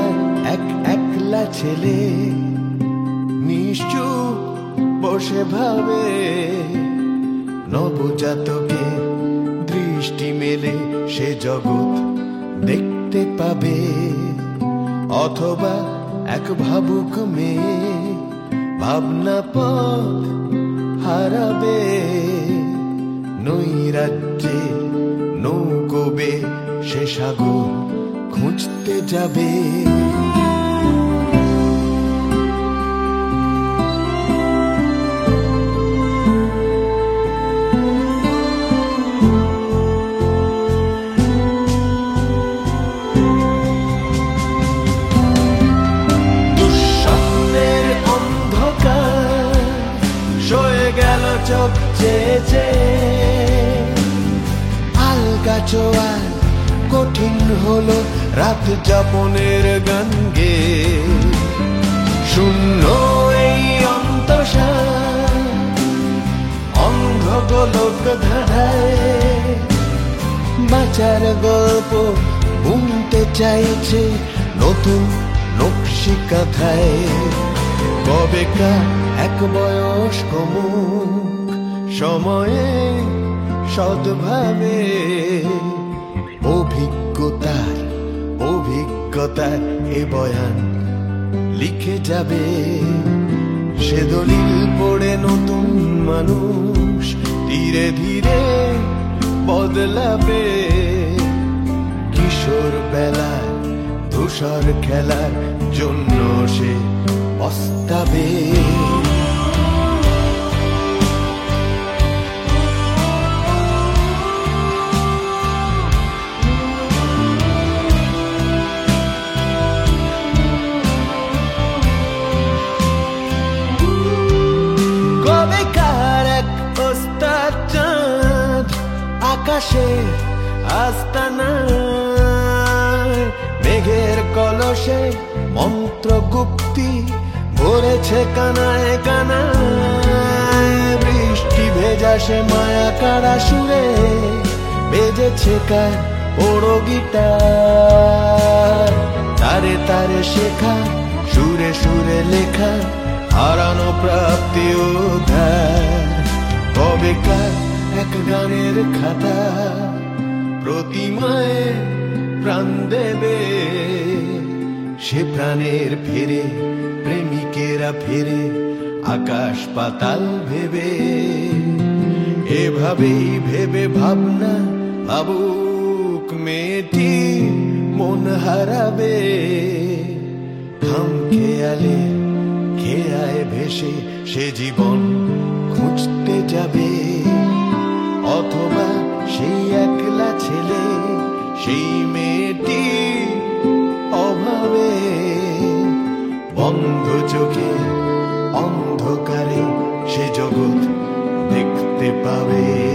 এক একলা ছেলে নিশ্চুপ বসে ভাবে, নবজাতকে দৃষ্টি মেলে সে জগৎ দেখতে পাবে। অথবা এক ভাবুক মেয়ে ভাবনা পথ হারাবে, নৈরাজ্যে নৌকোবে সে সাগর খুঁজতে যাবে। দুঃস্বপ্নের অন্ধকার সয়ে গেল চোখ চেয়ে, আলগা চোয়াল কঠিন হলো রাত যাপনের গান গে। শূন্য এই অন্তঃসার অন্ধ গোলক ধাঁধায়, বাঁচার গল্প বুনতে চাইছে নতুন নকশি কাঁথায়। কবেকা এক বয়স্ক মুখ সময়ে সদ্ভাবে অভিজ্ঞতার এ বয়ান লিখে যাবে। সে দলিল পড়ে নতুন মানুষ ধীরে ধীরে বদলাবে। কিশোর বেলার ধূসর খেলার জন্য সে পস্তাবে। আকাশে আস্তানায় মেঘের কলসে মন্ত্রগুপ্তি ভরেছে কানায় কানায়। বৃষ্টি ভেজা সে মায়া কারা সুরে বেজেছে কার বড় গিটার। তারে তারে শেখা সুরে সুরে লেখা হারানো প্রাপ্তি উদ্ধার। কবেকার এক গানের খাতা প্রতিমায় প্রাণ দেবে। সে প্রাণের ফেরে প্রেমিকেরা ফেরে আকাশ পাতাল ভেবে। এভাবেই ভেবে ভাবনা ভাবুক মেয়েটি মন হারাবে। খাম খেয়ালে খেয়ায় ভেসে সে জীবন খুঁজতে যাবে। অথবা সেই একলা ছেলে সেই মেয়েটি অভাবে বন্ধ চোখে অন্ধকারে সে জগৎ দেখতে পাবে।